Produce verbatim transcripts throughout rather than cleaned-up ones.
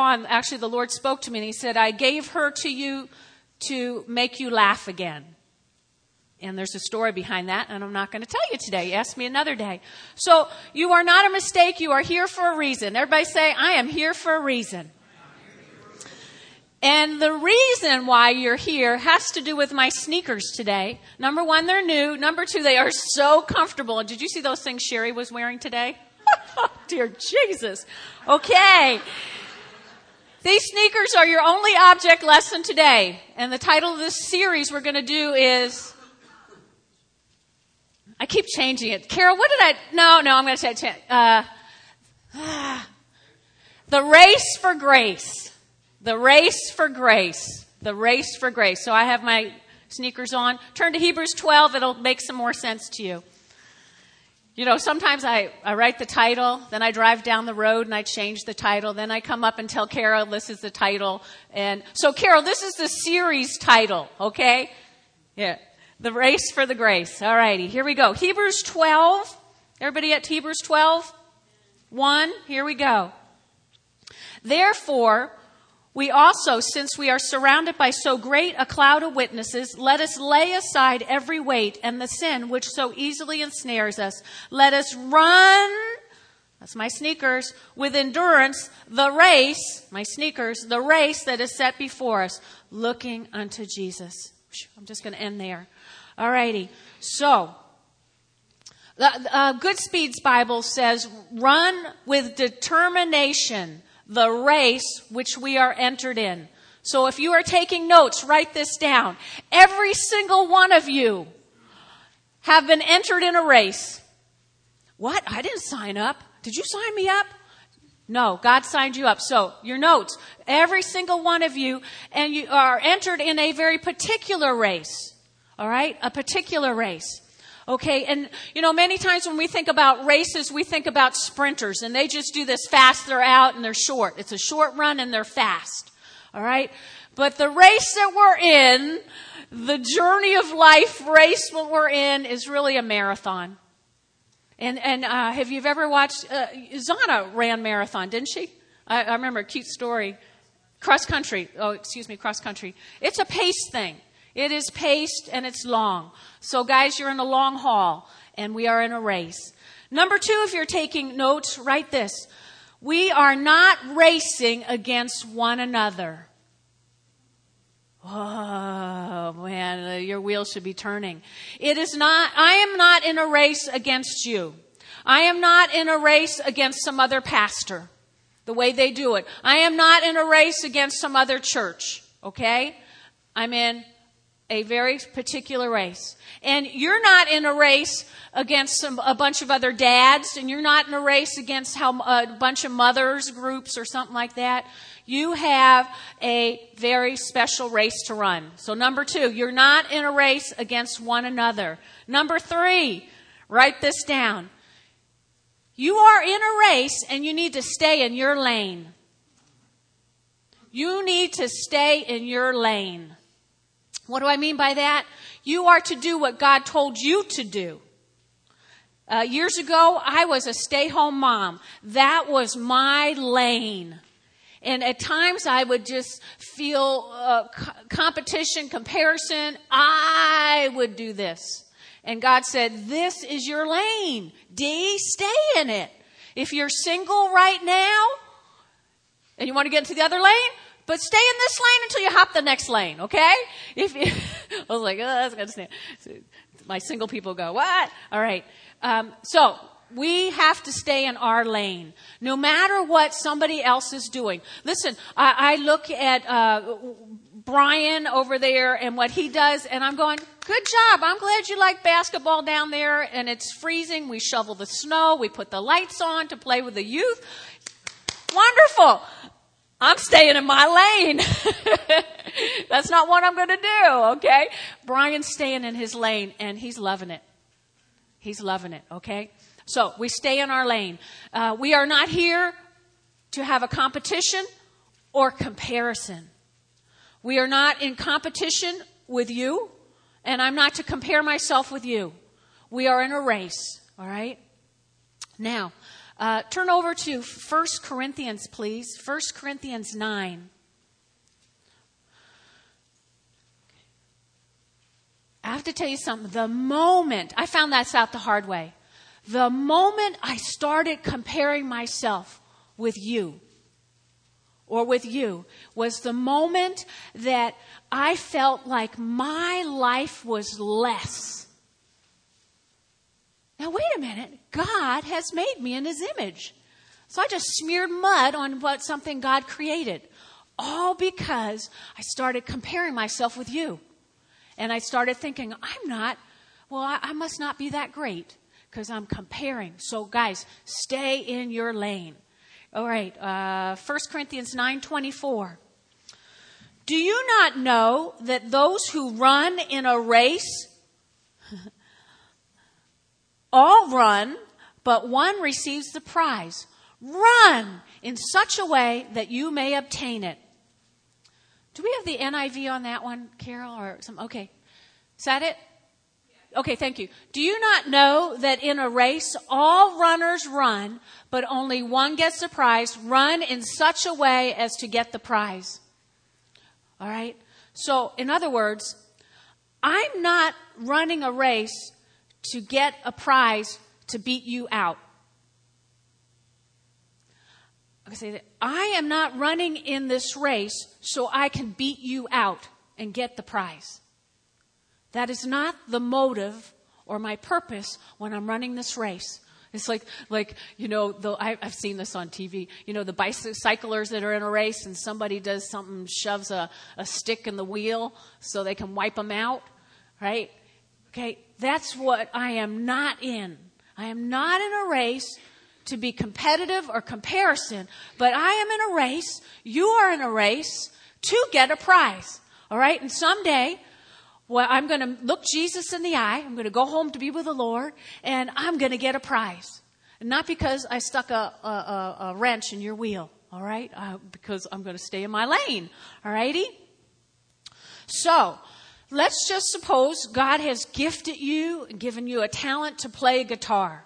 on, actually the Lord spoke to me and he said, I gave her to you to make you laugh again. And there's a story behind that, and I'm not going to tell you today. Ask me another day. So you are not a mistake. You are here for a reason. Everybody say, I am here for a reason. And the reason why you're here has to do with my sneakers today. Number one, they're new. Number two, they are so comfortable. And did you see those things Sherry was wearing today? Dear Jesus. Okay. These sneakers are your only object lesson today. And the title of this series we're going to do is, I keep changing it. Carol, what did I, no, no, I'm going to say, uh, the race for grace. The race for grace. The race for grace. So I have my sneakers on. Turn to Hebrews twelve. It'll make some more sense to you. You know, sometimes I, I write the title, then I drive down the road and I change the title. Then I come up and tell Carol this is the title. And so, Carol, this is the series title, okay? Yeah. The race for the grace. All righty. Here we go. Hebrews twelve. Everybody at Hebrews twelve? one. Here we go. Therefore, we also, since we are surrounded by so great a cloud of witnesses, let us lay aside every weight and the sin which so easily ensnares us. Let us run, that's my sneakers, with endurance, the race, my sneakers, the race that is set before us, looking unto Jesus. I'm just going to end there. All righty. So, the uh, Goodspeed's Bible says, run with determination the race which we are entered in. So if you are taking notes, write this down. Every single one of you have been entered in a race. What? I didn't sign up. Did you sign me up? No, God signed you up. So your notes, every single one of you, and you are entered in a very particular race. All right? A particular race. Okay, and, you know, many times when we think about races, we think about sprinters, and they just do this fast, they're out, and they're short. It's a short run, and they're fast. All right? But the race that we're in, the journey of life race that we're in, is really a marathon. And, and uh, have you ever watched, uh, Zana ran marathon, didn't she? I, I remember a cute story. Cross country. Oh, excuse me, cross country. It's a pace thing. It is paced and it's long. So guys, you're in a long haul and we are in a race. Number two, if you're taking notes, write this. We are not racing against one another. Oh, man, your wheels should be turning. It is not, I am not in a race against you. I am not in a race against some other pastor, the way they do it. I am not in a race against some other church, okay? I'm in a very particular race. And you're not in a race against some, a bunch of other dads, and you're not in a race against how, a bunch of mothers groups or something like that. You have a very special race to run. So number two, you're not in a race against one another. Number three, write this down. You are in a race and you need to stay in your lane. You need to stay in your lane. What do I mean by that? You are to do what God told you to do. Uh, years ago, I was a stay-home mom. That was my lane. And at times I would just feel uh, c- competition, comparison. I would do this. And God said, this is your lane. Dee, stay in it. If you're single right now and you want to get into the other lane, but stay in this lane until you hop the next lane, okay? If you, I was like, oh, that's going to stand. My single people go, what? All right. Um, so we have to stay in our lane, no matter what somebody else is doing. Listen, I, I look at uh, Brian over there and what he does, and I'm going, good job. I'm glad you like basketball down there, and it's freezing. We shovel the snow. We put the lights on to play with the youth. Wonderful. I'm staying in my lane. That's not what I'm going to do, okay? Brian's staying in his lane, and he's loving it. He's loving it, okay? So we stay in our lane. Uh, we are not here to have a competition or comparison. We are not in competition with you, and I'm not to compare myself with you. We are in a race, all right? Now, Uh, turn over to First Corinthians, please. First Corinthians nine. I have to tell you something. The moment, I found that out the hard way. The moment I started comparing myself with you, or with you, was the moment that I felt like my life was less. Now, wait a minute. God has made me in His image. So I just smeared mud on what something God created. All because I started comparing myself with you. And I started thinking, I'm not, well, I, I must not be that great because I'm comparing. So, guys, stay in your lane. All right, uh, First Corinthians nine twenty-four. Do you not know that those who run in a race all run, but one receives the prize? Run in such a way that you may obtain it. Do we have the N I V on that one, Carol, or some? Okay, is that it? Okay, thank you. Do you not know that in a race all runners run, but only one gets the prize? Run in such a way as to get the prize. All right? So, in other words, I'm not running a race to get a prize to beat you out. I say that I am not running in this race so I can beat you out and get the prize. That is not the motive or my purpose when I'm running this race. It's like, like you know, the, I, I've seen this on T V. You know, the bicyclers that are in a race and somebody does something, shoves a, a stick in the wheel so they can wipe them out, right? Okay, that's what I am not in. I am not in a race to be competitive or comparison, but I am in a race, you are in a race to get a prize, all right? And someday, well, I'm going to look Jesus in the eye. I'm going to go home to be with the Lord, and I'm going to get a prize. And not because I stuck a, a, a, a wrench in your wheel, all right? Uh, because I'm going to stay in my lane, all righty? So, let's just suppose God has gifted you and given you a talent to play guitar.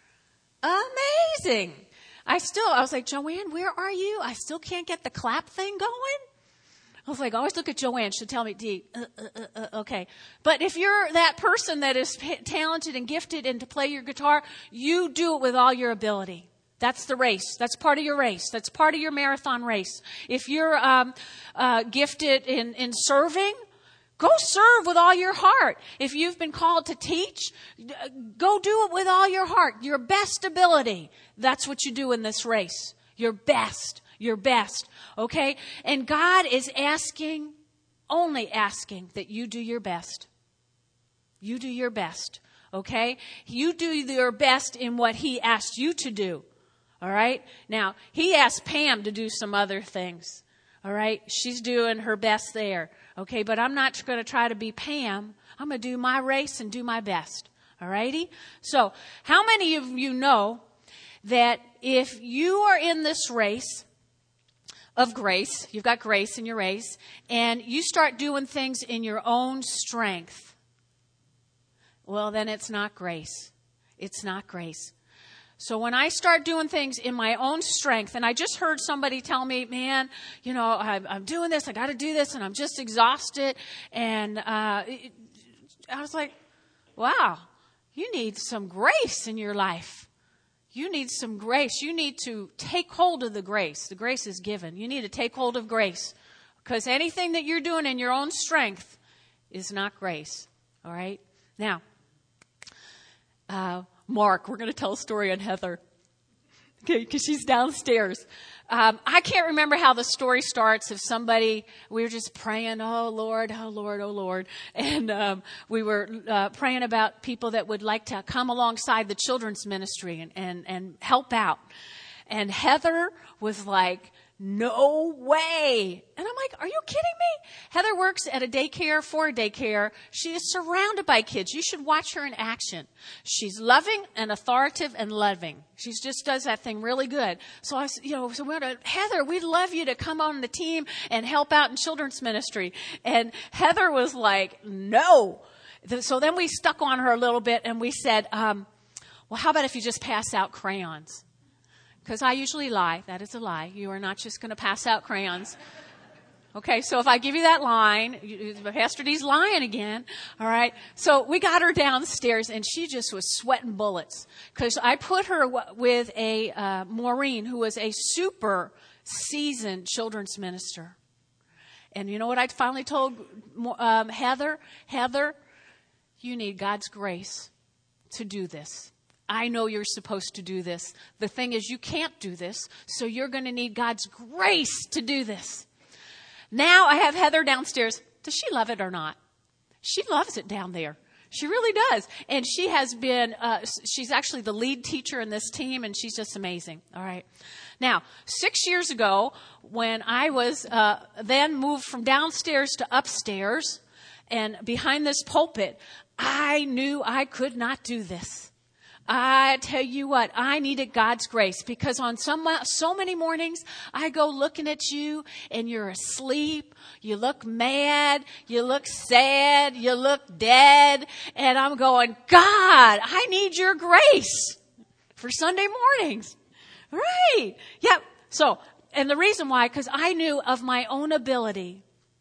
Amazing. I still, I was like, Joanne, where are you? I still can't get the clap thing going. I was like, I always look at Joanne. She'll tell me, Dee, uh, uh, uh, okay. But if you're that person that is p- talented and gifted and to play your guitar, you do it with all your ability. That's the race. That's part of your race. That's part of your marathon race. If you're um, uh, gifted in, in serving, go serve with all your heart. If you've been called to teach, go do it with all your heart. Your best ability. That's what you do in this race. Your best. Your best. Okay? And God is asking, only asking, that you do your best. You do your best. Okay? You do your best in what He asked you to do. All right? Now, He asked Pam to do some other things. All right? She's doing her best there. Okay? But I'm not going to try to be Pam. I'm going to do my race and do my best. All righty? So, how many of you know that if you are in this race of grace, you've got grace in your race, and you start doing things in your own strength, well, then it's not grace. It's not grace. So when I start doing things in my own strength, and I just heard somebody tell me, man, you know, I'm, I'm doing this, I got to do this, and I'm just exhausted, and uh, it, I was like, wow, you need some grace in your life. You need some grace. You need to take hold of the grace. The grace is given. You need to take hold of grace. Because anything that you're doing in your own strength is not grace. All right? Now, uh, Mark, we're going to tell a story on Heather. Okay, because she's downstairs. Um, I can't remember how the story starts. If somebody, we were just praying, oh Lord, oh Lord, oh Lord. And um, we were uh, praying about people that would like to come alongside the children's ministry and, and, and help out. And Heather was like, no way. And I'm like, are you kidding me? Heather works at a daycare for a daycare. She is surrounded by kids. You should watch her in action. She's loving and authoritative and loving. She just does that thing really good. So I, you know, so we're to, Heather, we'd love you to come on the team and help out in children's ministry. And Heather was like, no. So then we stuck on her a little bit and we said, um, well, how about if you just pass out crayons? because I usually lie. That is a lie. You are not just going to pass out crayons. Okay, so if I give you that line, you, Pastor D's lying again, all right? So we got her downstairs, and she just was sweating bullets because I put her w- with a uh, Maureen, who was a super seasoned children's minister. And you know what I finally told um, Heather? Heather, you need God's grace to do this. I know you're supposed to do this. The thing is, you can't do this, so you're going to need God's grace to do this. Now I have Heather downstairs. Does she love it or not? She loves it down there. She really does. And she has been, uh, she's actually the lead teacher in this team, and she's just amazing. All right. Now, six years ago, when I was uh, then moved from downstairs to upstairs and behind this pulpit, I knew I could not do this. I tell you what, I needed God's grace because on some, so many mornings I go looking at you and you're asleep. You look mad. You look sad. You look dead. And I'm going, God, I need your grace for Sunday mornings. Right. Yeah. So, and the reason why, because I knew of my own ability.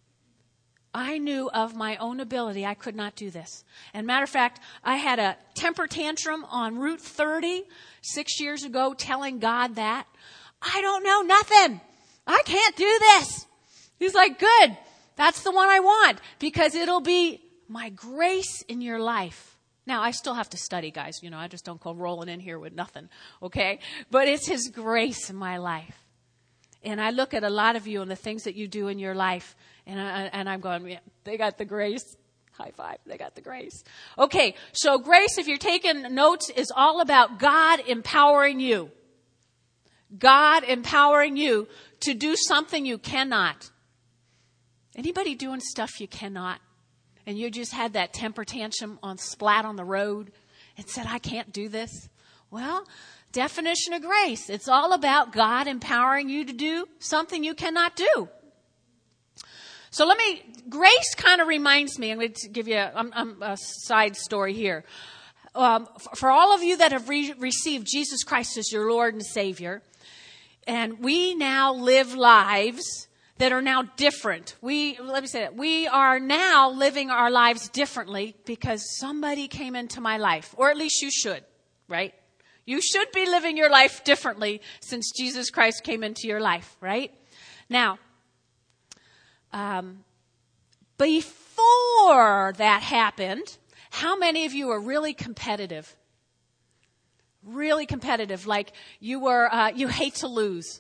I knew of my own ability I could not do this. And matter of fact, I had a temper tantrum on Route thirty six years ago telling God that. I don't know nothing. I can't do this. He's like, good. That's the one I want because it'll be my grace in your life. Now, I still have to study, guys. You know, I just don't go rolling in here with nothing. Okay? But it's His grace in my life. And I look at a lot of you and the things that you do in your life, and, I, and I'm going, yeah, they got the grace. High five. They got the grace. Okay, so grace, if you're taking notes, is all about God empowering you. God empowering you to do something you cannot. Anybody doing stuff you cannot? And you just had that temper tantrum on splat on the road and said, I can't do this. Well, definition of grace. It's all about God empowering you to do something you cannot do. So let me, grace kind of reminds me, I'm going to give you a, I'm, a side story here. Um, for all of you that have re- received Jesus Christ as your Lord and Savior, and we now live lives that are now different. We, let me say that, we are now living our lives differently because somebody came into my life, or at least you should, right? You should be living your life differently since Jesus Christ came into your life, right? Now, um, before that happened, how many of you are really competitive? Really competitive, like you were, uh, you hate to lose.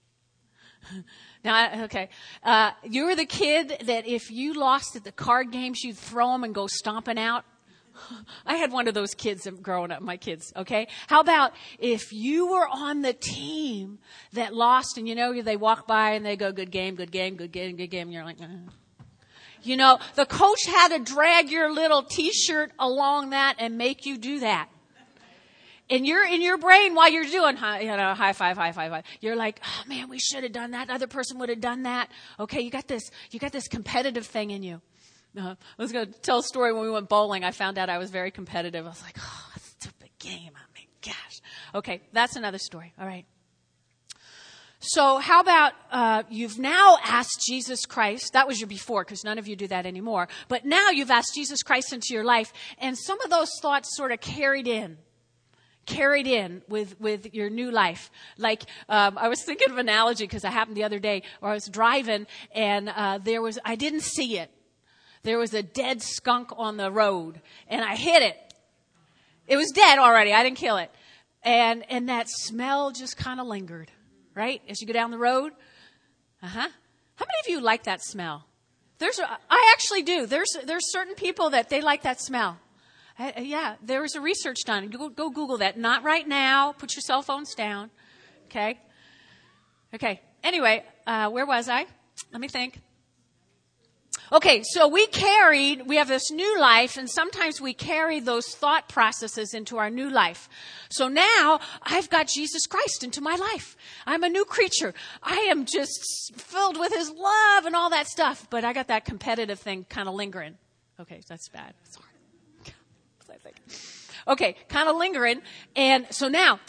Now, okay, uh, you were the kid that if you lost at the card games, you'd throw them and go stomping out. I had one of those kids growing up, my kids, okay? How about if you were on the team that lost and, you know, they walk by and they go, good game, good game, good game, good game, and you're like, uh. You know, the coach had to drag your little T-shirt along that and make you do that. And you're in your brain while you're doing, you know, high five, high five, high. You're like, oh man, we should have done that. The other person would have done that. Okay, you got this, you got this competitive thing in you. Uh, I was going to tell a story when we went bowling. I found out I was very competitive. I was like, oh, stupid game. I mean, gosh. Okay, that's another story. All right. So how about uh, you've now asked Jesus Christ. That was your before because none of you do that anymore. But now you've asked Jesus Christ into your life. And some of those thoughts sort of carried in. Carried in with, with your new life. Like, um, I was thinking of an analogy because it happened the other day where I was driving and uh, there was, I didn't see it. There was a dead skunk on the road and I hit it. It was dead already. I didn't kill it. And, and that smell just kind of lingered, right? As you go down the road. Uh-huh. How many of you like that smell? There's, a, I actually do. There's, there's certain people that they like that smell. Uh, yeah, there was a research done. Go, go Google that. Not right now. Put your cell phones down. Okay. Okay. Anyway, uh, where was I? Let me think. Okay, so we carried, we have this new life, and sometimes we carry those thought processes into our new life. So now I've got Jesus Christ into my life. I'm a new creature. I am just filled with His love and all that stuff, but I got that competitive thing kind of lingering. Okay, that's bad. Sorry. Okay, kind of lingering. And so now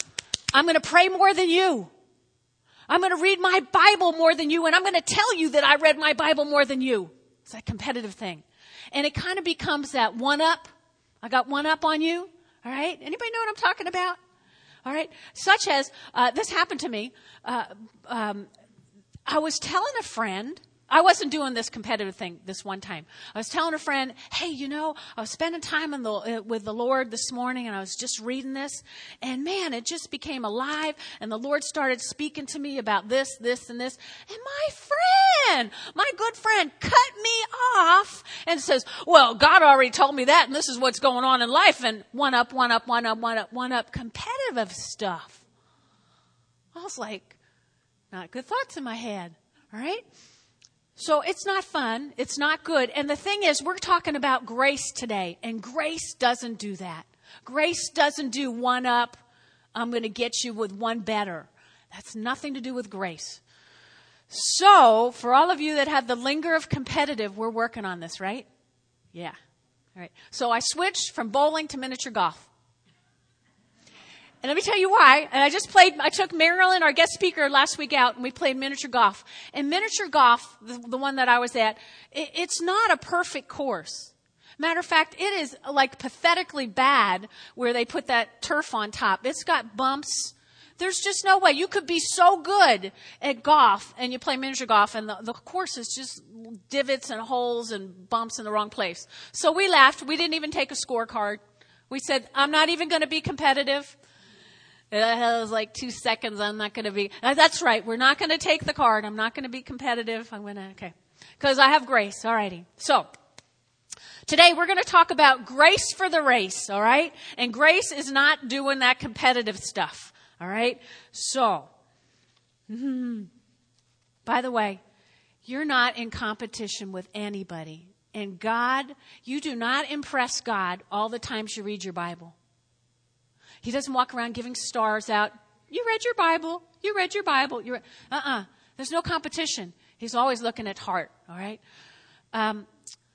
I'm going to pray more than you. I'm going to read my Bible more than you, and I'm going to tell you that I read my Bible more than you. It's that competitive thing. And it kind of becomes that one up. I got one up on you. All right? Anybody know what I'm talking about? All right? Such as, uh, this happened to me. Uh, um, I was telling a friend, I wasn't doing this competitive thing this one time. I was telling a friend, hey, you know, I was spending time in the, uh, with the Lord this morning, and I was just reading this, and man, it just became alive, and the Lord started speaking to me about this, this, and this, and my friend, my good friend, cut me off and says, well, God already told me that, and this is what's going on in life, and one up, one up, one up, one up, one up, competitive stuff. I was like, not good thoughts in my head, all right? So it's not fun. It's not good. And the thing is, we're talking about grace today. And grace doesn't do that. Grace doesn't do one up. I'm going to get you with one better. That's nothing to do with grace. So for all of you that have the linger of competitive, we're working on this, right? Yeah. All right. So I switched from bowling to miniature golf. And let me tell you why. And I just played, I took Marilyn, our guest speaker, last week out, and we played miniature golf. And miniature golf, the, the one that I was at, it, it's not a perfect course. Matter of fact, it is like pathetically bad where they put that turf on top. It's got bumps. There's just no way. You could be so good at golf, and you play miniature golf, and the, the course is just divots and holes and bumps in the wrong place. So we laughed. We didn't even take a scorecard. We said, I'm not even going to be competitive. It was like two seconds. I'm not going to be. That's right. We're not going to take the card. I'm not going to be competitive. I'm going to, okay. Because I have grace. All righty. So, today we're going to talk about grace for the race. All right. And grace is not doing that competitive stuff. All right. So, mm, by the way, you're not in competition with anybody. And God, you do not impress God all the times you read your Bible. He doesn't walk around giving stars out. You read your Bible. You read your Bible. You re- uh-uh. There's no competition. He's always looking at heart, all right? Um,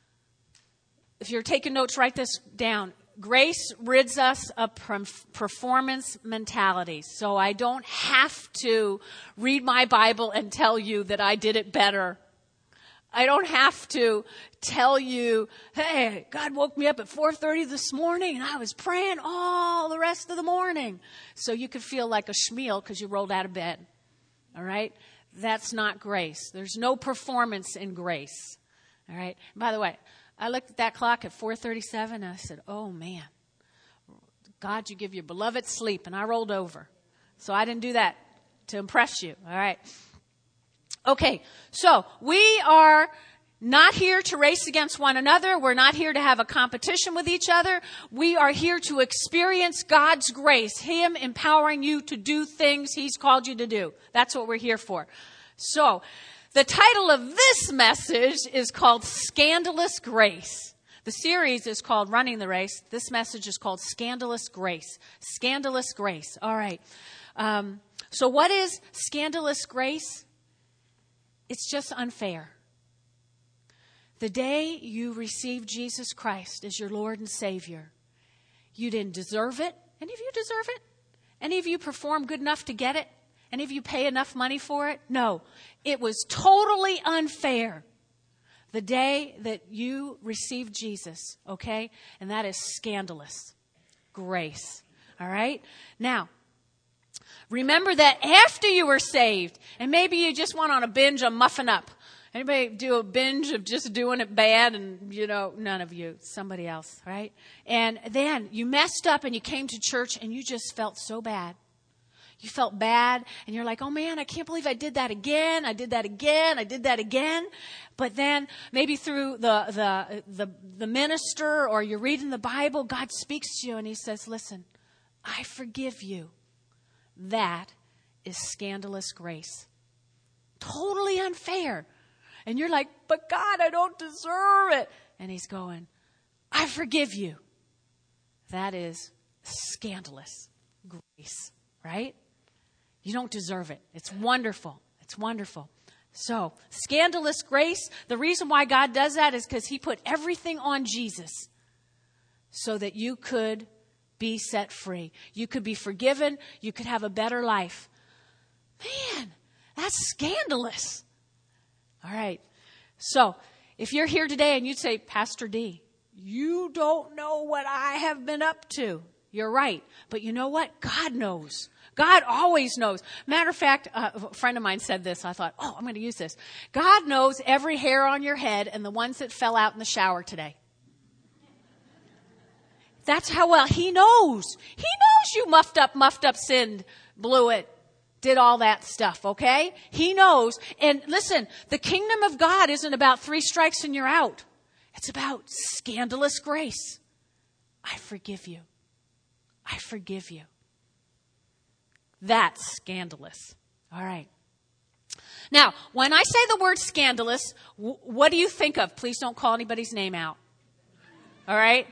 if you're taking notes, write this down. Grace rids us of performance mentality. So I don't have to read my Bible and tell you that I did it better. I don't have to tell you, hey, God woke me up at four thirty this morning and I was praying all the rest of the morning. So you could feel like a schmeal because you rolled out of bed. All right? That's not grace. There's no performance in grace. All right? By the way, I looked at that clock at four thirty-seven and I said, oh, man, God, you give your beloved sleep. And I rolled over. So I didn't do that to impress you. All right? Okay, so we are not here to race against one another. We're not here to have a competition with each other. We are here to experience God's grace, Him empowering you to do things He's called you to do. That's what we're here for. So, the title of this message is called Scandalous Grace. The series is called Running the Race. This message is called Scandalous Grace. Scandalous Grace. All right. Um, so what is scandalous grace? It's just unfair. The day you received Jesus Christ as your Lord and Savior, you didn't deserve it. Any of you deserve it? Any of you perform good enough to get it? Any of you pay enough money for it? No. It was totally unfair. The day that you received Jesus, okay? And that is scandalous grace. All right? Now, remember that after you were saved, and maybe you just went on a binge of muffin up. Anybody do a binge of just doing it bad? And, you know, none of you. Somebody else, right? And then you messed up and you came to church and you just felt so bad. You felt bad and you're like, oh man, I can't believe I did that again. I did that again. I did that again. But then maybe through the, the, the, the minister or you're reading the Bible, God speaks to you and He says, listen, I forgive you. That is scandalous grace. Totally unfair. And you're like, but God, I don't deserve it. And He's going, I forgive you. That is scandalous grace, right? You don't deserve it. It's wonderful. It's wonderful. So, scandalous grace, the reason why God does that is because He put everything on Jesus so that you could be set free. You could be forgiven. You could have a better life. Man, that's scandalous. All right. So if you're here today and you'd say, Pastor D, you don't know what I have been up to. You're right. But you know what? God knows. God always knows. Matter of fact, uh, a friend of mine said this. I thought, oh, I'm going to use this. God knows every hair on your head and the ones that fell out in the shower today. That's how well he knows. He knows you muffed up, muffed up, sinned, blew it, did all that stuff, okay? He knows. And listen, the kingdom of God isn't about three strikes and you're out. It's about scandalous grace. I forgive you. I forgive you. That's scandalous. All right. Now, when I say the word scandalous, w- what do you think of? Please don't call anybody's name out. All right?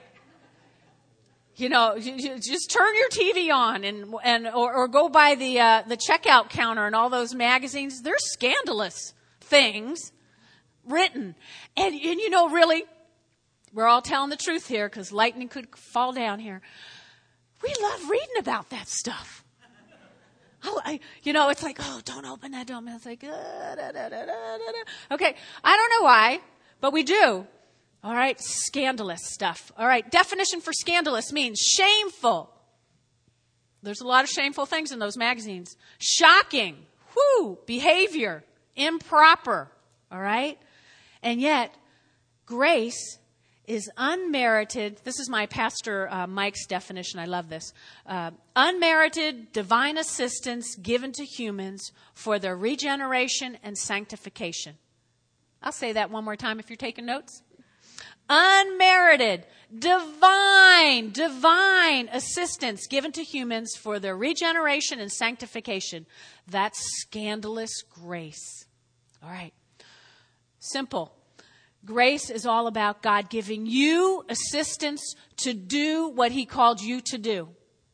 You know, you, you just turn your T V on and and or, or go by the uh, the checkout counter and all those magazines. They're scandalous things written. And, and you know, really, we're all telling the truth here because lightning could fall down here. We love reading about that stuff. Oh, I, you know, it's like, oh, don't open that door. It's like, uh, da, da, da, da, da. Okay, I don't know why, but we do. All right, scandalous stuff. All right, definition for scandalous means shameful. There's a lot of shameful things in those magazines. Shocking, whoo, behavior, improper. All right, and yet grace is unmerited. This is my pastor uh, Mike's definition. I love this. Uh, unmerited divine assistance given to humans for their regeneration and sanctification. I'll say that one more time if you're taking notes. Unmerited, divine, divine assistance given to humans for their regeneration and sanctification. That's scandalous grace. All right. Simple. Grace is all about God giving you assistance to do what he called you to do.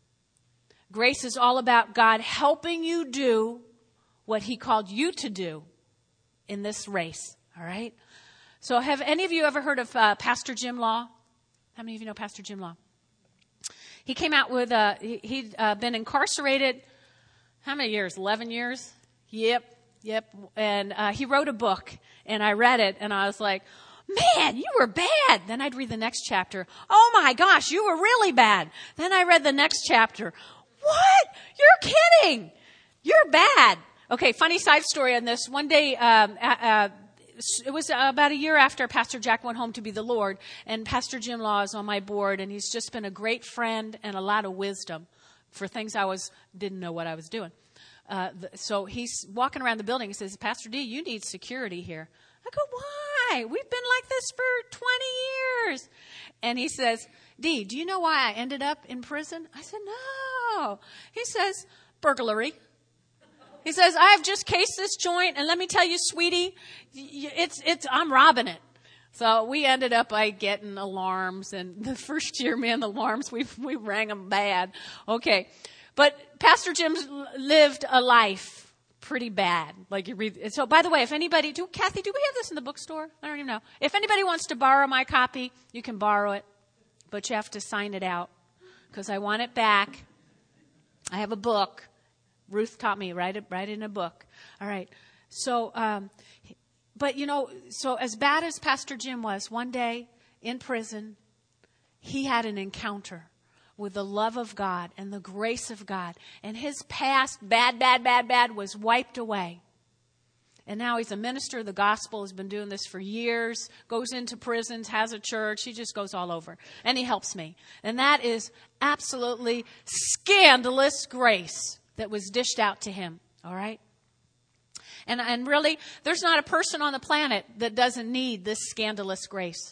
Grace is all about God helping you do what he called you to do in this race. All right? So have any of you ever heard of uh, Pastor Jim Law? How many of you know Pastor Jim Law? He came out with, uh, he, he'd uh, been incarcerated, how many years? eleven years? Yep, yep. And uh, he wrote a book, and I read it, and I was like, man, you were bad. Then I'd read the next chapter. Oh, my gosh, you were really bad. Then I read the next chapter. What? You're kidding. You're bad. Okay, funny side story on this. One day, um, uh, it was about a year after Pastor Jack went home to be the Lord, and Pastor Jim Law is on my board, and he's just been a great friend and a lot of wisdom for things I was didn't know what I was doing. Uh, the, so he's walking around the building. He says, Pastor D, you need security here. I go, why? We've been like this for twenty years. And he says, D, do you know why I ended up in prison? I said, no. He says, burglary. He says, I've just cased this joint, and let me tell you, sweetie, it's, it's, I'm robbing it. So we ended up by getting alarms, and the first year, man, the alarms, we, we rang them bad. Okay. But Pastor Jim lived a life pretty bad. Like you read. So by the way, if anybody, do, Kathy, do we have this in the bookstore? I don't even know. If anybody wants to borrow my copy, you can borrow it, but you have to sign it out because I want it back. I have a book. Ruth taught me, write it, write it in a book. All right. So, um, but you know, so as bad as Pastor Jim was, one day in prison, he had an encounter with the love of God and the grace of God. And his past bad, bad, bad, bad was wiped away. And now he's a minister of the gospel, has been doing this for years, goes into prisons, has a church. He just goes all over. And he helps me. And that is absolutely scandalous grace that was dished out to him. All right? And, and really, there's not a person on the planet that doesn't need this scandalous grace.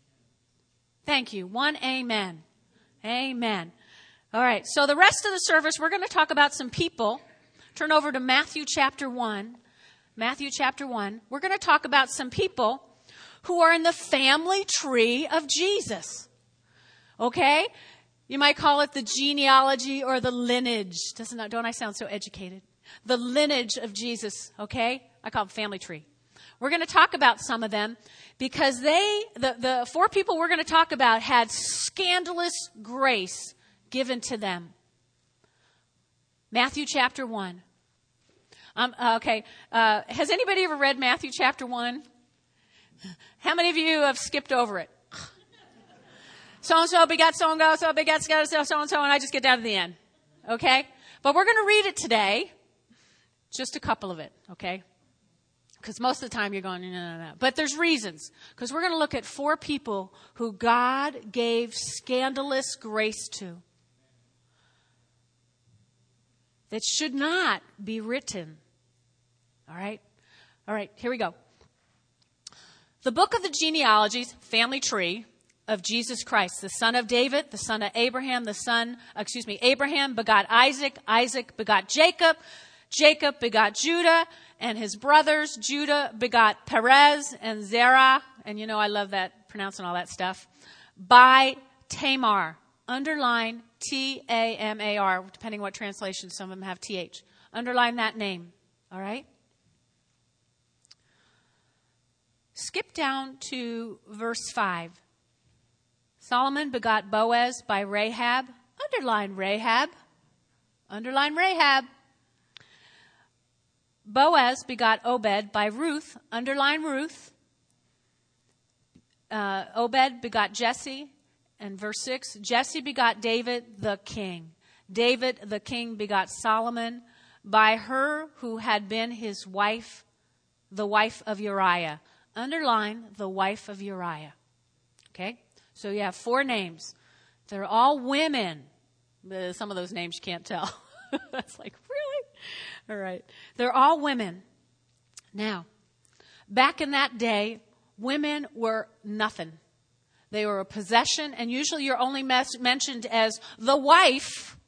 Thank you. One amen. Amen. All right. So the rest of the service, we're going to talk about some people. Turn over to Matthew chapter one. Matthew chapter one. We're going to talk about some people who are in the family tree of Jesus. Okay? You might call it the genealogy or the lineage. Doesn't that, don't I sound so educated? The lineage of Jesus. Okay? I call it family tree. We're going to talk about some of them because they, the, the four people we're going to talk about had scandalous grace given to them. Matthew chapter one. Um, okay, uh, has anybody ever read Matthew chapter one? How many of you have skipped over it? So-and-so begot so-and-so, so begot so-and-so, so-and-so, and I just get down to the end. Okay? But we're going to read it today. Just a couple of it, okay? Because most of the time you're going, no, no, no. But there's reasons. Because we're going to look at four people who God gave scandalous grace to. That should not be written. All right? All right, here we go. The book of the genealogies, family tree of Jesus Christ, the son of David, the son of Abraham, the son, excuse me, Abraham begot Isaac, Isaac begot Jacob, Jacob begot Judah and his brothers, Judah begot Perez and Zerah, and you know I love that, pronouncing all that stuff, by Tamar. Underline T A M A R, depending what translation, some of them have T H. Underline that name, all right? Skip down to verse five. Solomon begot Boaz by Rahab. Underline Rahab. Underline Rahab. Boaz begot Obed by Ruth. Underline Ruth. Uh, Obed begot Jesse. And verse six, Jesse begot David the king. David the king begot Solomon by her who had been his wife, the wife of Uriah. Underline the wife of Uriah. Okay? So you have four names. They're all women. Uh, some of those names you can't tell. That's like, really? All right. They're all women. Now, back in that day, women were nothing. They were a possession, and usually you're only mes- mentioned as the wife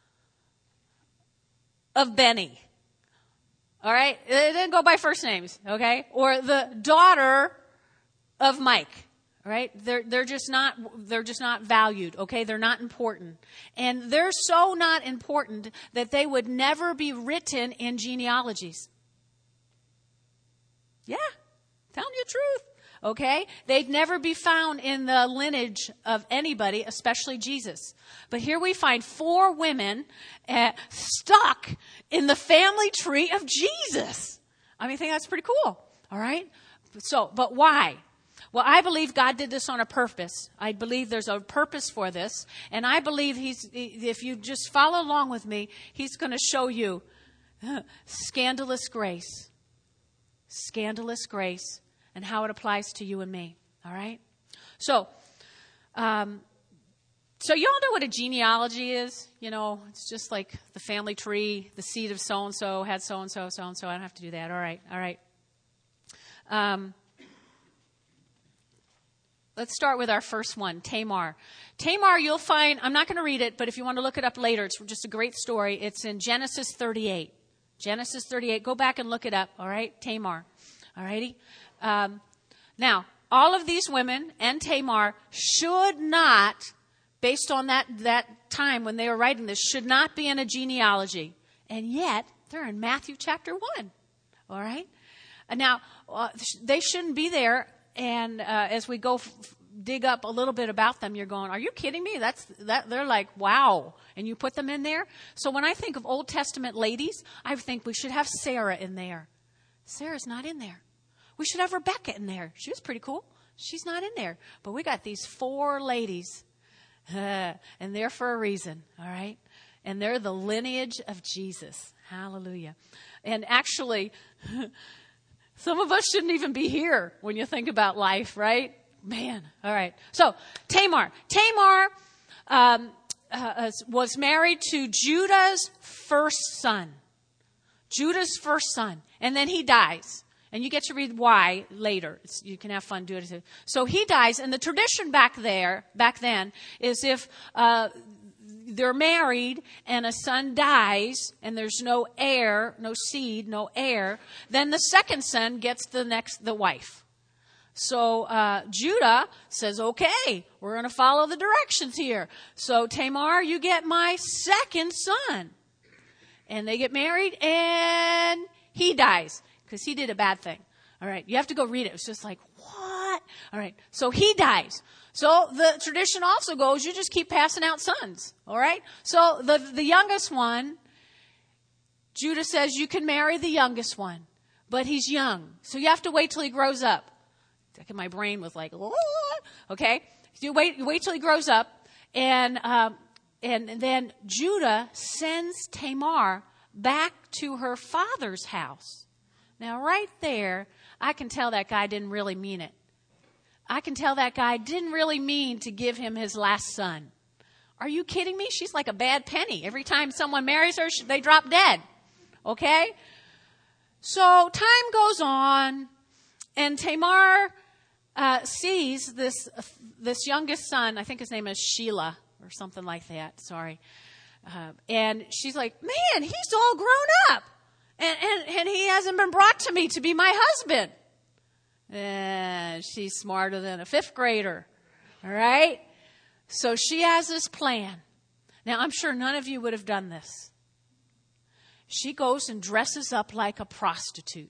of Benny. All right? They didn't go by first names, okay? Or the daughter of Mike. All right? They're they're just not they're just not valued, okay? They're not important. And they're so not important that they would never be written in genealogies. Yeah. Telling you the truth. Okay? They'd never be found in the lineage of anybody, especially Jesus. But here we find four women uh, stuck in the family tree of Jesus. I mean, I think that's pretty cool. All right? So, but why? Well, I believe God did this on a purpose. I believe there's a purpose for this. And I believe he's, if you just follow along with me, he's going to show you uh, scandalous grace. Scandalous grace. And how it applies to you and me. All right? So, um, so you all know what a genealogy is? You know, it's just like the family tree, the seed of so-and-so had so-and-so, so-and-so. I don't have to do that. All right, all right. Um, let's start with our first one, Tamar. Tamar, you'll find, I'm not going to read it, but if you want to look it up later, it's just a great story. It's in Genesis thirty-eight. Genesis thirty-eight. Go back and look it up, all right? Tamar. All righty? Um, now, all of these women and Tamar should not, based on that, that time when they were writing this, should not be in a genealogy. And yet, they're in Matthew chapter one. All right? And now, uh, they shouldn't be there. And uh, as we go f- dig up a little bit about them, you're going, are you kidding me? That's that. They're like, wow. And you put them in there? So when I think of Old Testament ladies, I think we should have Sarah in there. Sarah's not in there. We should have Rebecca in there. She was pretty cool. She's not in there. But we got these four ladies. Uh, and they're for a reason. All right? And they're the lineage of Jesus. Hallelujah. And actually, some of us shouldn't even be here when you think about life, right? Man. All right. So, Tamar. Tamar um, uh, was married to Judah's first son. Judah's first son. And then he dies. And you get to read why later. It's, you can have fun doing it. So he dies, and the tradition back there, back then, is if uh, they're married and a son dies and there's no heir, no seed, no heir, then the second son gets the next, the wife. So uh, Judah says, okay, we're going to follow the directions here. So Tamar, you get my second son. And they get married, and he dies. Because he did a bad thing. All right, you have to go read it. It's just like, what? All right. So he dies. So the tradition also goes, you just keep passing out sons. All right. So the, the youngest one, Judah says you can marry the youngest one, but he's young. So you have to wait till he grows up. My brain was like, oh, okay. You wait, wait till he grows up. And, um, and then Judah sends Tamar back to her father's house. Now, right there, I can tell that guy didn't really mean it. I can tell that guy didn't really mean to give him his last son. Are you kidding me? She's like a bad penny. Every time someone marries her, they drop dead. Okay? So time goes on, and Tamar uh, sees this uh, this youngest son. I think his name is Sheila or something like that. Sorry. Uh, and she's like, man, he's all grown up. And, and, and he hasn't been brought to me to be my husband. And she's smarter than a fifth grader. All right? So she has this plan. Now, I'm sure none of you would have done this. She goes and dresses up like a prostitute.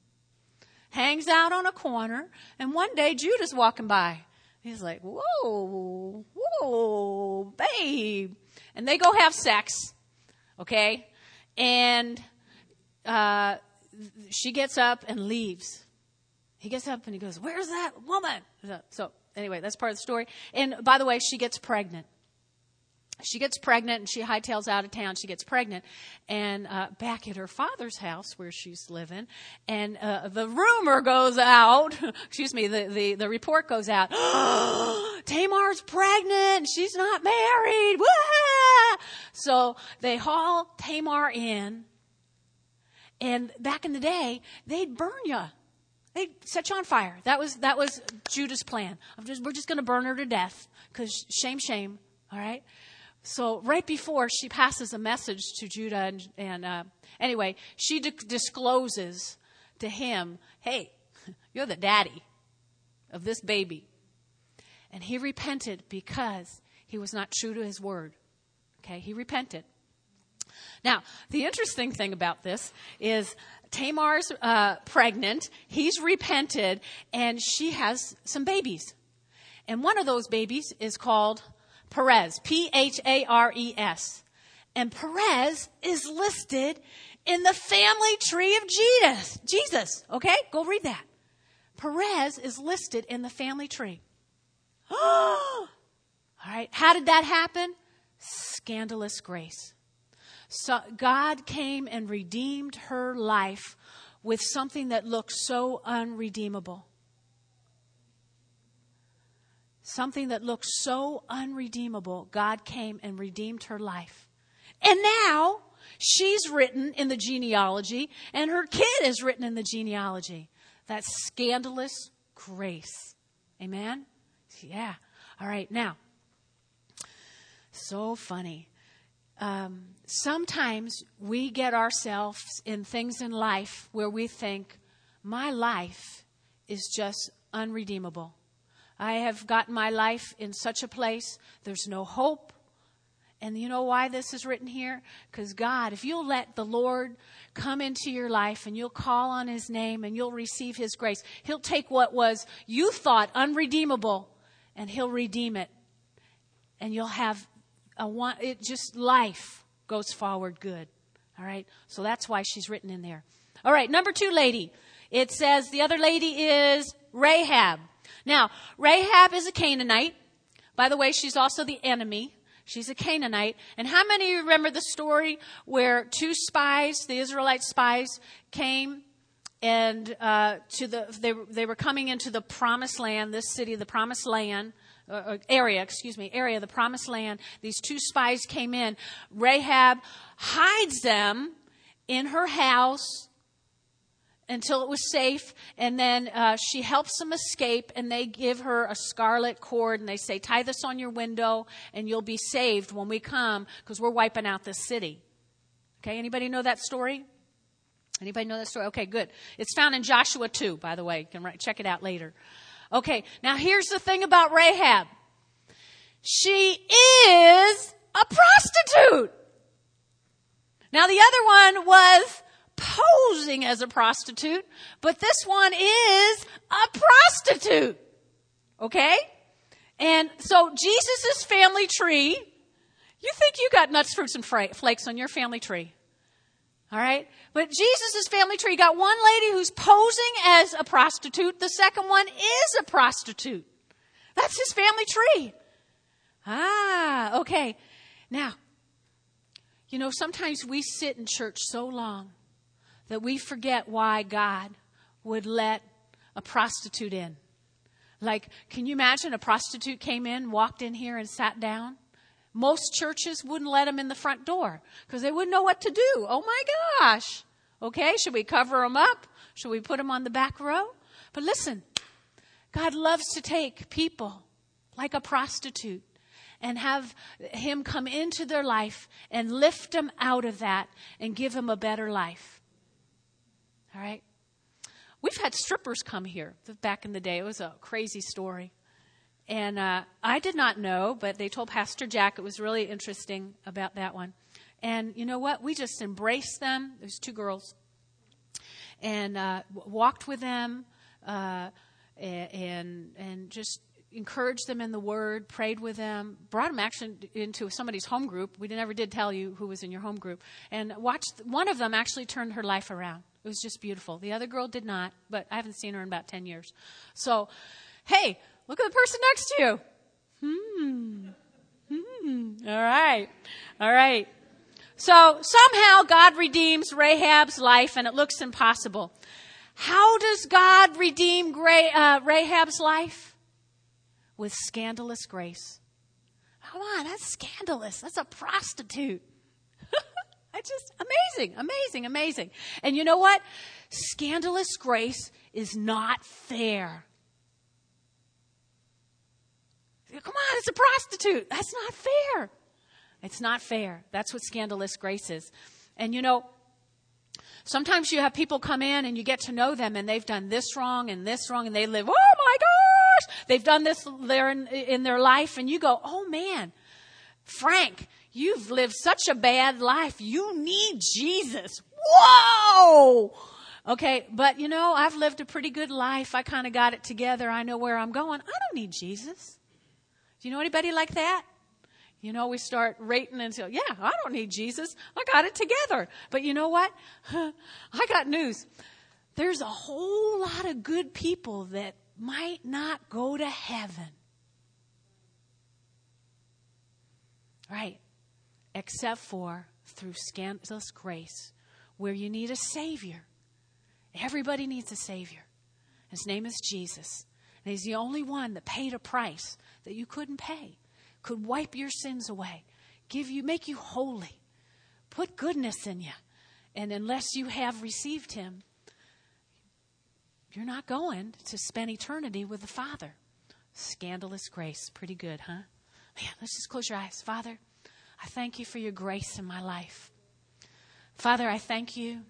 Hangs out on a corner. And one day, Judah's walking by. He's like, whoa, whoa, babe. And they go have sex. Okay? And uh, she gets up and leaves. He gets up and he goes, where's that woman? So anyway, that's part of the story. And by the way, she gets pregnant. She gets pregnant and she hightails out of town. She gets pregnant and uh, back at her father's house where she's living. And uh, the rumor goes out, excuse me, the, the, the report goes out. Tamar's pregnant. She's not married. Wah! So they haul Tamar in. And back in the day, they'd burn you. They'd set you on fire. That was that was Judah's plan. I'm just, we're just going to burn her to death because shame, shame. All right. So right before she passes a message to Judah, and, and uh, anyway, she di- discloses to him, hey, you're the daddy of this baby. And he repented because he was not true to his word. Okay, he repented. Now, the interesting thing about this is Tamar's uh, pregnant, he's repented, and she has some babies. And one of those babies is called Perez, P H A R E S. And Perez is listed in the family tree of Jesus. Jesus, okay? Go read that. Perez is listed in the family tree. All right, how did that happen? Scandalous grace. So God came and redeemed her life with something that looked so unredeemable. Something that looked so unredeemable. God came and redeemed her life. And now she's written in the genealogy and her kid is written in the genealogy. That's scandalous grace. Amen? Yeah. All right. Now, so funny. Um, sometimes we get ourselves in things in life where we think, my life is just unredeemable. I have gotten my life in such a place, there's no hope. And you know why this is written here? Because God, if you'll let the Lord come into your life and you'll call on His name and you'll receive His grace, He'll take what was, you thought, unredeemable and He'll redeem it. And you'll have a one, it just life goes forward good. All right. So that's why she's written in there. All right. Number two lady. It says the other lady is Rahab. Now, Rahab is a Canaanite. By the way, she's also the enemy. She's a Canaanite. And how many of you remember the story where two spies, the Israelite spies, came and uh, to the they, they were coming into the promised land, this city, the promised land, uh, area, excuse me, area, the promised land. These two spies came in. Rahab hides them in her house until it was safe, and then uh, she helps them escape, and they give her a scarlet cord, and they say, tie this on your window, and you'll be saved when we come, because we're wiping out this city. Okay, anybody know that story? Anybody know that story? Okay, good. It's found in Joshua two, by the way. You can write, check it out later. Okay, now here's the thing about Rahab. She is a prostitute. Now the other one was posing as a prostitute, but this one is a prostitute. Okay? And so Jesus' family tree, you think you got nuts, fruits, and flakes on your family tree. All right? But Jesus' family tree got one lady who's posing as a prostitute. The second one is a prostitute. That's his family tree. Ah, okay. Now, you know, sometimes we sit in church so long that we forget why God would let a prostitute in. Like, can you imagine a prostitute came in, walked in here and sat down? Most churches wouldn't let them in the front door because they wouldn't know what to do. Oh my gosh. Okay, should we cover them up? Should we put them on the back row? But listen, God loves to take people like a prostitute and have him come into their life and lift them out of that and give them a better life. All right? We've had strippers come here back in the day. It was a crazy story. And uh, I did not know, but they told Pastor Jack it was really interesting about that one. And you know what? We just embraced them. There's two girls. And uh, walked with them uh, and and just encouraged them in the Word, prayed with them, brought them actually into somebody's home group. We never did tell you who was in your home group. And watched, one of them actually turned her life around. It was just beautiful. The other girl did not, but I haven't seen her in about ten years. So, hey, look at the person next to you. Hmm. Hmm. All right. All right. So somehow God redeems Rahab's life, and it looks impossible. How does God redeem uh, Rahab's life? With scandalous grace. Come on, that's scandalous. That's a prostitute. It's just amazing, amazing, amazing. And you know what? Scandalous grace is not fair. Come on, it's a prostitute. That's not fair. It's not fair. That's what scandalous grace is. And you know, sometimes you have people come in and you get to know them and they've done this wrong and this wrong and they live, oh my gosh, they've done this there in, in their life, and you go, oh man, Frank, you've lived such a bad life. You need Jesus. Whoa! Okay, but you know, I've lived a pretty good life. I kind of got it together. I know where I'm going. I don't need Jesus. Do you know anybody like that? You know, we start rating and say, yeah, I don't need Jesus. I got it together. But you know what? I got news. There's a whole lot of good people that might not go to heaven. Right. Except for through scandalous grace, where you need a Savior. Everybody needs a Savior. His name is Jesus. And he's the only one that paid a price that you couldn't pay. Could wipe your sins away. Give you, make you holy. Put goodness in you. And unless you have received him, you're not going to spend eternity with the Father. Scandalous grace. Pretty good, huh? Man, let's just close your eyes. Father, I thank you for your grace in my life. Father, I thank you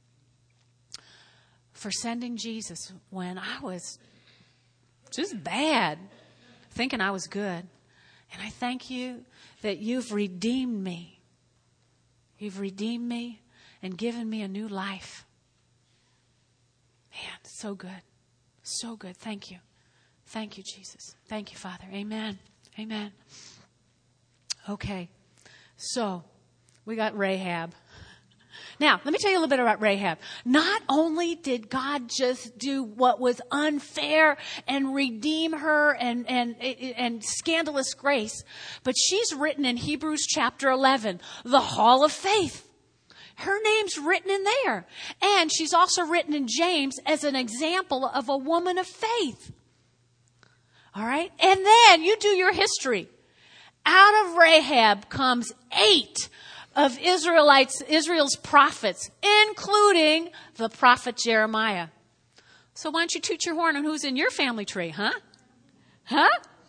for sending Jesus when I was just bad, thinking I was good. And I thank you that you've redeemed me. You've redeemed me and given me a new life. Man, so good. So good. Thank you. Thank you, Jesus. Thank you, Father. Amen. Amen. Okay. So, we got Rahab. Now, let me tell you a little bit about Rahab. Not only did God just do what was unfair and redeem her and, and, and scandalous grace, but she's written in Hebrews chapter eleven, the Hall of Faith. Her name's written in there. And she's also written in James as an example of a woman of faith. All right? And then you do your history. Out of Rahab comes eight of Israelites, Israel's prophets, including the prophet Jeremiah. So why don't you toot your horn on who's in your family tree, huh? Huh?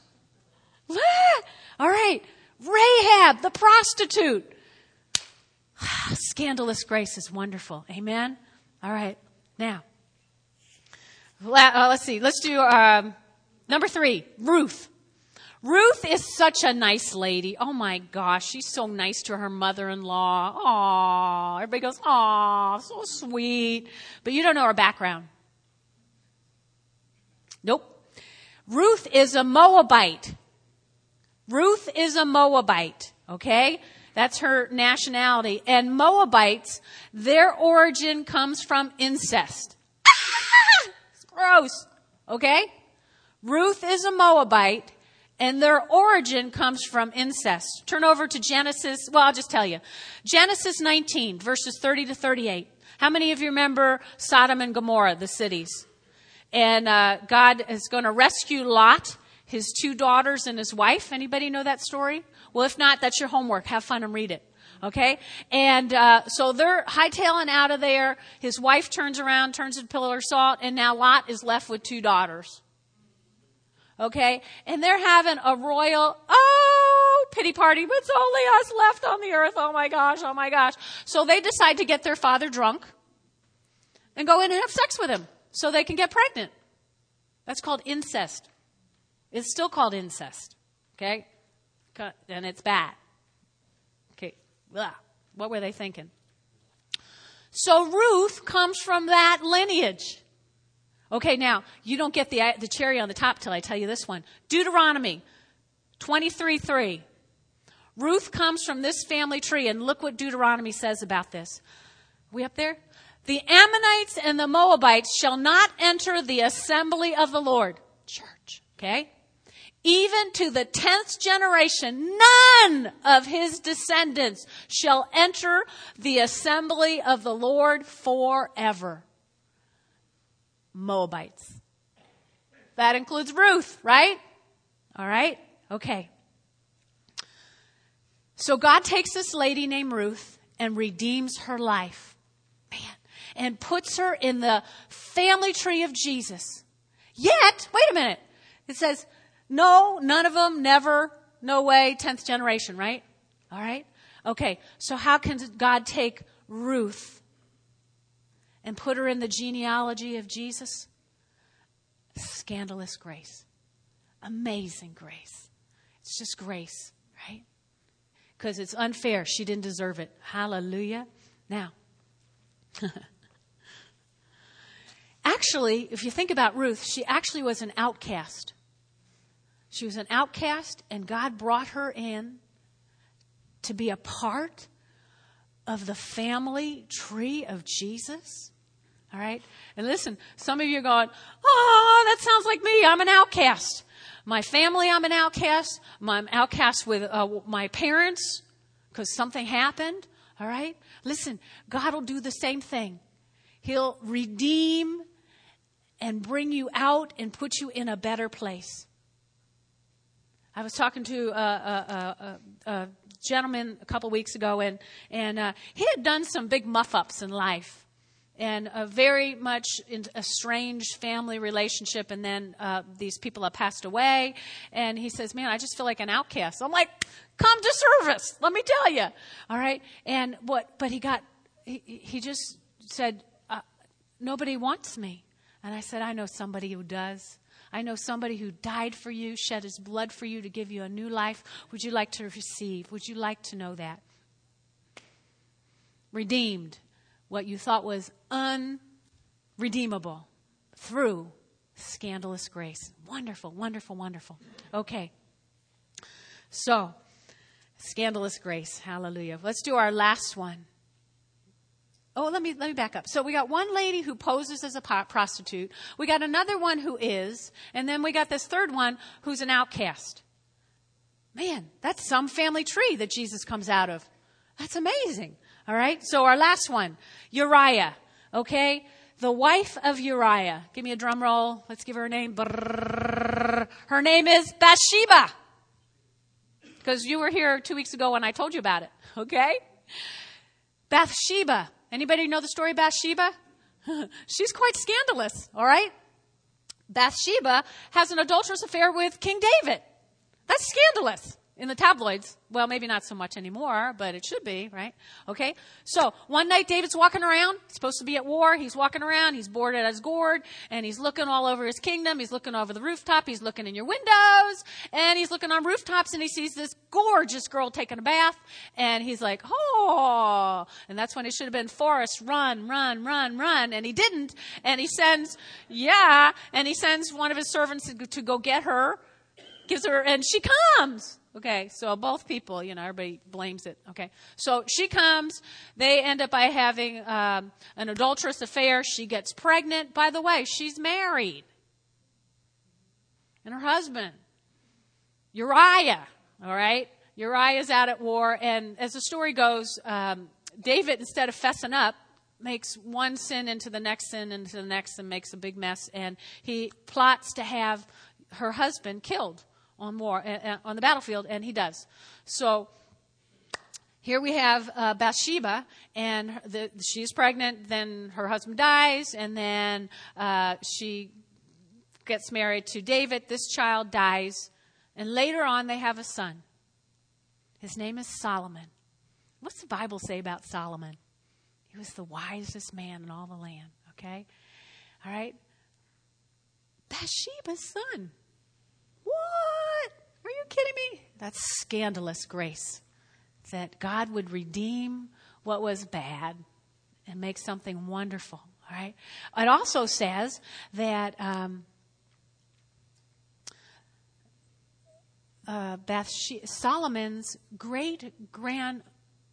All right. Rahab, the prostitute. Scandalous grace is wonderful. Amen? All right. Now, let's see. Let's do um, number three, Ruth. Ruth is such a nice lady. Oh my gosh, she's so nice to her mother-in-law. Aw, everybody goes, aw, so sweet. But you don't know her background. Nope. Ruth is a Moabite. Ruth is a Moabite, okay? That's her nationality. And Moabites, their origin comes from incest. Ah! It's gross, okay? Ruth is a Moabite, and their origin comes from incest. Turn over to Genesis. Well, I'll just tell you. Genesis nineteen, verses thirty to thirty-eight. How many of you remember Sodom and Gomorrah, the cities? And uh, God is going to rescue Lot, his two daughters, and his wife. Anybody know that story? Well, if not, that's your homework. Have fun and read it. Okay? And uh, so they're hightailing out of there. His wife turns around, turns into a pillar of salt, and now Lot is left with two daughters. Okay? And they're having a royal, oh, pity party. It's only us left on the earth. Oh my gosh, oh my gosh. So they decide to get their father drunk and go in and have sex with him so they can get pregnant. That's called incest. It's still called incest. Okay? And it's bad. Okay. Blah. What were they thinking? So Ruth comes from that lineage. Okay, now, you don't get the the cherry on the top till I tell you this one. Deuteronomy twenty-three three. Ruth comes from this family tree, and look what Deuteronomy says about this. Are we up there? The Ammonites and the Moabites shall not enter the assembly of the Lord. Church, okay? Even to the tenth generation, none of his descendants shall enter the assembly of the Lord forever. Moabites. That includes Ruth, right? All right? Okay. So God takes this lady named Ruth and redeems her life. Man. And puts her in the family tree of Jesus. Yet, wait a minute. It says, no, none of them, never, no way, tenth generation, right? All right? Okay. So how can God take Ruth and put her in the genealogy of Jesus? Scandalous grace. Amazing grace. It's just grace, right? Because it's unfair. She didn't deserve it. Hallelujah. Now, actually, if you think about Ruth, she actually was an outcast. She was an outcast, and God brought her in to be a part of the family tree of Jesus. All right? And listen, some of you are going, oh, that sounds like me. I'm an outcast. My family, I'm an outcast. I'm outcast with uh, my parents because something happened. All right? Listen, God will do the same thing. He'll redeem and bring you out and put you in a better place. I was talking to a, a, a, a gentleman a couple weeks ago, and, and uh, he had done some big muff-ups in life. And a very much a strange family relationship. And then uh, these people have passed away. And he says, man, I just feel like an outcast. I'm like, come to service. Let me tell you. All right. And what, but he got, he, he just said, uh, nobody wants me. And I said, I know somebody who does. I know somebody who died for you, shed his blood for you to give you a new life. Would you like to receive? Would you like to know that? Redeemed. What you thought was unredeemable through scandalous grace. Wonderful, wonderful, wonderful. Okay. So, scandalous grace. Hallelujah. Let's do our last one. Oh, let me let me back up. So we got one lady who poses as a prostitute. We got another one who is. And then we got this third one who's an outcast. Man, that's some family tree that Jesus comes out of. That's amazing. All right, so our last one, Uriah, okay? The wife of Uriah. Give me a drum roll. Let's give her a name. Brrr. Her name is Bathsheba. Because you were here two weeks ago when I told you about it, okay? Bathsheba. Anybody know the story of Bathsheba? She's quite scandalous, all right? Bathsheba has an adulterous affair with King David. That's scandalous, in the tabloids. Well, maybe not so much anymore, but it should be, right? Okay. So one night David's walking around. He's supposed to be at war. He's walking around. He's bored at his gourd, and he's looking all over his kingdom. He's looking over the rooftop. He's looking in your windows, and he's looking on rooftops, and he sees this gorgeous girl taking a bath, and he's like, oh, and that's when it should have been, Forrest, run, run, run, run, and he didn't, and he sends, yeah, and he sends one of his servants to, to go get her, gives her, and she comes. Okay, so both people, you know, everybody blames it. Okay, so she comes. They end up by having um, an adulterous affair. She gets pregnant. By the way, she's married. And her husband, Uriah, all right? Uriah's out at war. And as the story goes, um, David, instead of fessing up, makes one sin into the next sin into the next and makes a big mess. And he plots to have her husband killed on war, uh, on the battlefield, and he does. So here we have uh, Bathsheba, and the, she's pregnant, then her husband dies, and then uh, she gets married to David. This child dies, and later on they have a son. His name is Solomon. What's the Bible say about Solomon? He was the wisest man in all the land, okay? All right? Bathsheba's son. What? Are you kidding me? That's scandalous grace. That God would redeem what was bad and make something wonderful. All right. It also says that um, uh, Bathsheba, Solomon's great grandfather.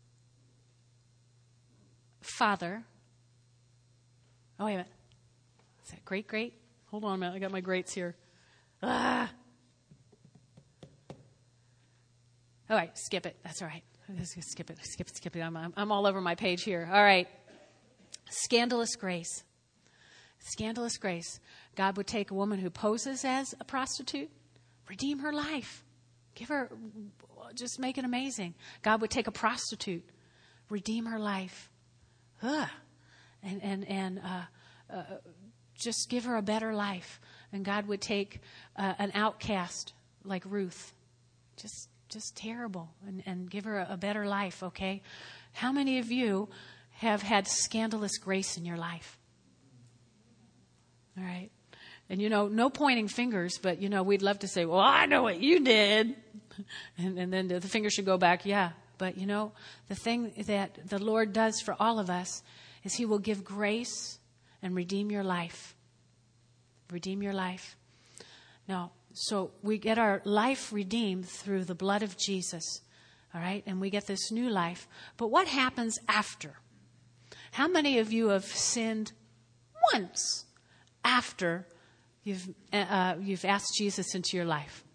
Oh wait a minute. Is that great great? Hold on a minute. I got my greats here. Ah. All right, skip it. That's all right. Skip it, skip it, skip it. I'm, I'm, I'm all over my page here. All right. Scandalous grace. Scandalous grace. God would take a woman who poses as a prostitute, redeem her life, give her, just make it amazing. God would take a prostitute, redeem her life, Ugh. and and and uh, uh, just give her a better life. And God would take uh, an outcast like Ruth, just. Just terrible, and, and give her a, a better life, okay? How many of you have had scandalous grace in your life? All right. And, you know, no pointing fingers, but, you know, we'd love to say, well, I know what you did. And, and then the finger should go back, yeah. But, you know, the thing that the Lord does for all of us is he will give grace and redeem your life. Redeem your life. Now, so we get our life redeemed through the blood of Jesus, all right? And we get this new life. But what happens after? How many of you have sinned once after you've uh, you've asked Jesus into your life?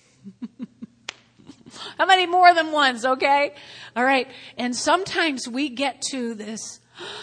How many more than once, okay? All right. And sometimes we get to this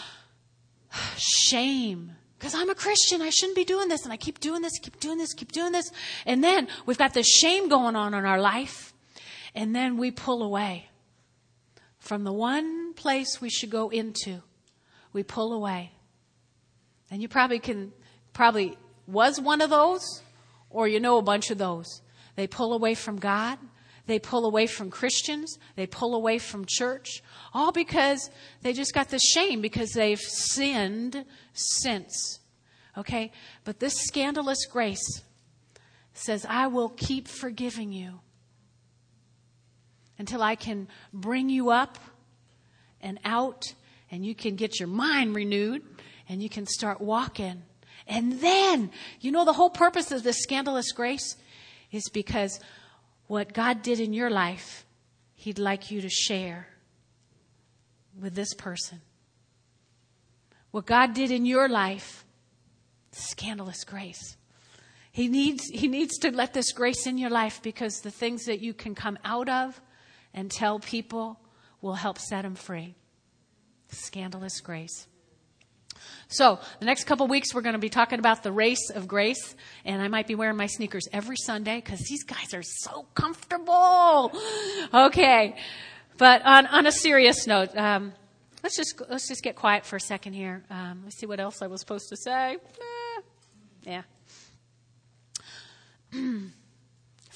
shame. Because I'm a Christian, I shouldn't be doing this, and I keep doing this, keep doing this, keep doing this. And then we've got this shame going on in our life, and then we pull away from the one place we should go into. We pull away. And you probably can, probably was one of those, or you know a bunch of those. They pull away from God. They pull away from Christians. They pull away from church. All because they just got this shame because they've sinned since. Okay? But this scandalous grace says, I will keep forgiving you until I can bring you up and out, and you can get your mind renewed, and you can start walking. And then, you know, the whole purpose of this scandalous grace is because what God did in your life, he'd like you to share with this person. What God did in your life, scandalous grace. He needs, he needs to let this grace in your life because the things that you can come out of and tell people will help set them free. Scandalous grace. So the next couple of weeks, we're going to be talking about the race of grace. And I might be wearing my sneakers every Sunday because these guys are so comfortable. Okay. But on, on a serious note, um, let's just let's just get quiet for a second here. Um, let's see what else I was supposed to say. Eh, yeah.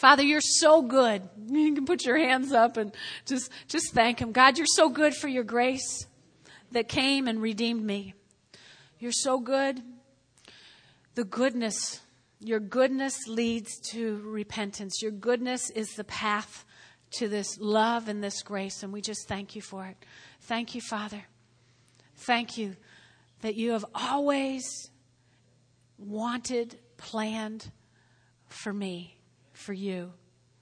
Father, you're so good. You can put your hands up and just, just thank him. God, you're so good for your grace that came and redeemed me. You're so good. The goodness, your goodness leads to repentance. Your goodness is the path to this love and this grace, and we just thank you for it. Thank you, Father. Thank you that you have always wanted, planned for me, for you,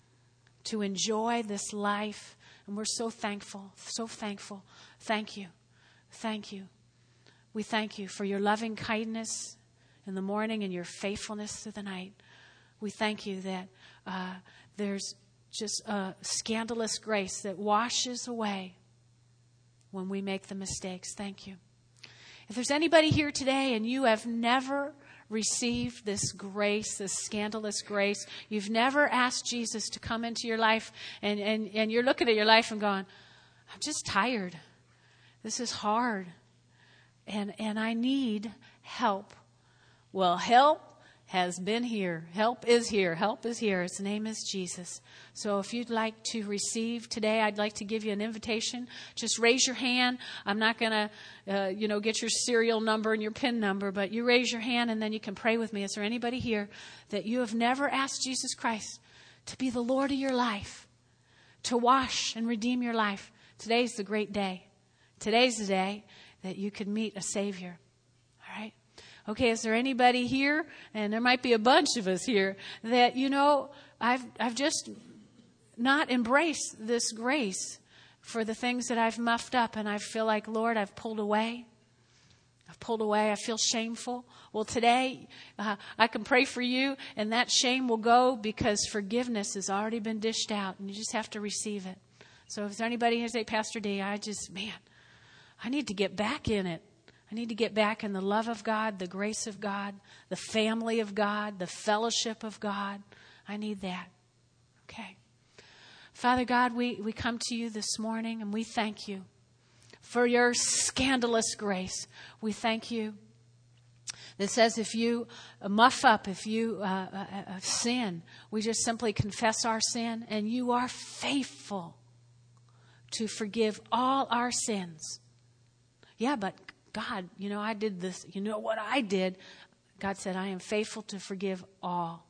to enjoy this life. And we're so thankful, so thankful. Thank you. Thank you. We thank you for your loving kindness in the morning and your faithfulness through the night. We thank you that uh, there's just a scandalous grace that washes away when we make the mistakes. Thank you. If there's anybody here today and you have never received this grace, this scandalous grace, you've never asked Jesus to come into your life, and, and, and you're looking at your life and going, I'm just tired. This is hard. And, and I need help. Well, help has been here. Help is here. Help is here. His name is Jesus. So if you'd like to receive today, I'd like to give you an invitation. Just raise your hand. I'm not going to, uh, you know, get your serial number and your PIN number, but you raise your hand and then you can pray with me. Is there anybody here that you have never asked Jesus Christ to be the Lord of your life, to wash and redeem your life? Today's the great day. Today's the day that you could meet a Savior. All right? Okay, is there anybody here, and there might be a bunch of us here, that, you know, I've I've just not embraced this grace for the things that I've muffed up, and I feel like, Lord, I've pulled away. I've pulled away. I feel shameful. Well, today, uh, I can pray for you, and that shame will go because forgiveness has already been dished out, and you just have to receive it. So if there's anybody here say, Pastor D, I just, man, I need to get back in it. I need to get back in the love of God, the grace of God, the family of God, the fellowship of God. I need that. Okay. Father God, we, we come to you this morning and we thank you for your scandalous grace. We thank you that says if you muff up, if you uh, uh, uh, sin, we just simply confess our sin, and you are faithful to forgive all our sins. Yeah, but God, you know, I did this. You know what I did? God said, I am faithful to forgive all.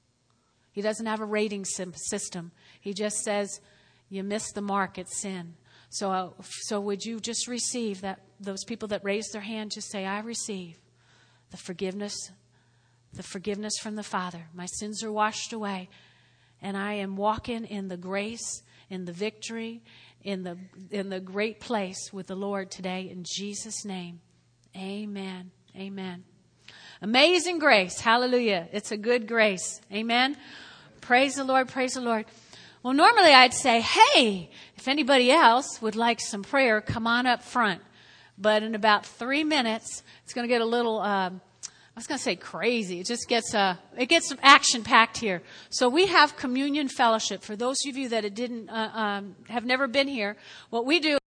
He doesn't have a rating system. He just says, you missed the mark at sin. So, uh, so would you just receive that? Those people that raised their hand, just say, I receive the forgiveness, the forgiveness from the Father. My sins are washed away, and I am walking in the grace, in the victory, in the in the great place with the Lord today, in Jesus' name. Amen. Amen. Amazing grace. Hallelujah. It's a good grace. Amen. Praise the Lord. Praise the Lord. Well, normally I'd say, hey, if anybody else would like some prayer, come on up front. But in about three minutes, it's going to get a little, um, I was going to say crazy. It just gets, uh, it gets action packed here. So we have communion fellowship. For those of you that didn't, uh, um, have never been here, what we do